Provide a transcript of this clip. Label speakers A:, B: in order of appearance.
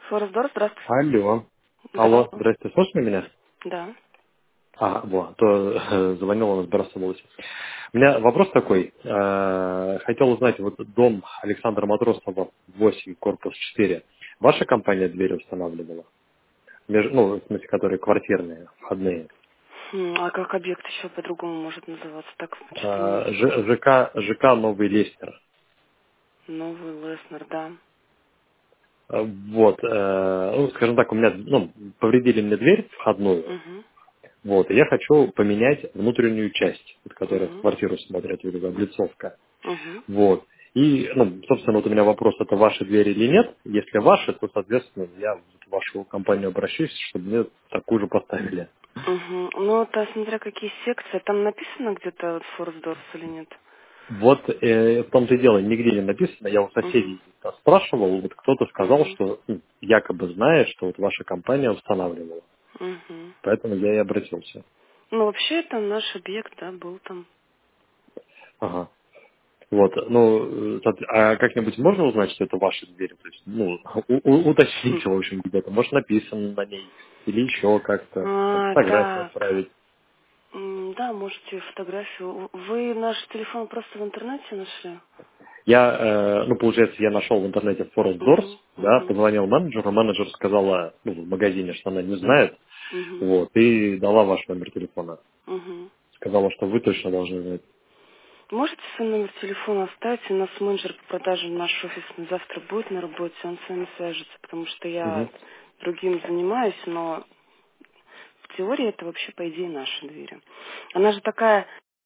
A: Форсдор, здравствуйте.
B: Алло. Алло,
A: Да.
B: здрасте, слышно меня?
A: Да.
B: Вот, то звонил, он сбрасывался. У меня вопрос такой. Хотел узнать, вот дом Александра Матросова, 8, корпус 4. Ваша компания двери устанавливала? Ну, в смысле, которые квартирные, входные.
A: А как объект еще по-другому может называться? Так что-то не вспомню.
B: ЖК «Новый Лестер».
A: Новый Леснер, да.
B: Вот, ну, скажем так, у меня, ну, повредили мне дверь входную.
A: Угу.
B: Вот, и я хочу поменять внутреннюю часть, вот, которая в
A: Угу.
B: квартиру смотрят, вот эта облицовка.
A: Угу.
B: Вот. И, ну, собственно, вот у меня вопрос, это ваши двери или нет. Если ваши, то, соответственно, я в вашу компанию обращусь, чтобы мне такую же поставили.
A: Угу. Ну, это смотря какие секции. Там написано где-то Форсдорс или нет?
B: Вот в том-то и дело, нигде не написано. Я у
A: Угу.
B: соседей спрашивал, вот кто-то сказал,
A: Угу.
B: что якобы знает, что вот ваша компания устанавливала.
A: Угу.
B: Поэтому я и обратился.
A: Ну, вообще, это наш объект, да, был там.
B: Ага. Вот, ну, а как-нибудь можно узнать, что это ваши двери? То есть, ну,
A: Хм.
B: уточните, в общем, где-то. Может, написано на ней. Или еще как-то. Фотографию
A: Так.
B: отправить.
A: Да, можете фотографию. Вы наш телефон просто в интернете нашли?
B: Ну, получается, я нашел в интернете Forest Doors,
A: Угу.
B: да,
A: Угу.
B: позвонил менеджеру, менеджер сказала, ну, в магазине, что она не знает,
A: Угу.
B: вот, и дала ваш номер телефона.
A: Угу.
B: Сказала, что вы точно должны знать.
A: Можете свой номер телефона оставить? У нас менеджер по продажам наш офисный завтра будет на работе, он с вами свяжется, потому что я
B: Мгм.
A: другим занимаюсь, но в теории это вообще, по идее, наши двери. Она же такая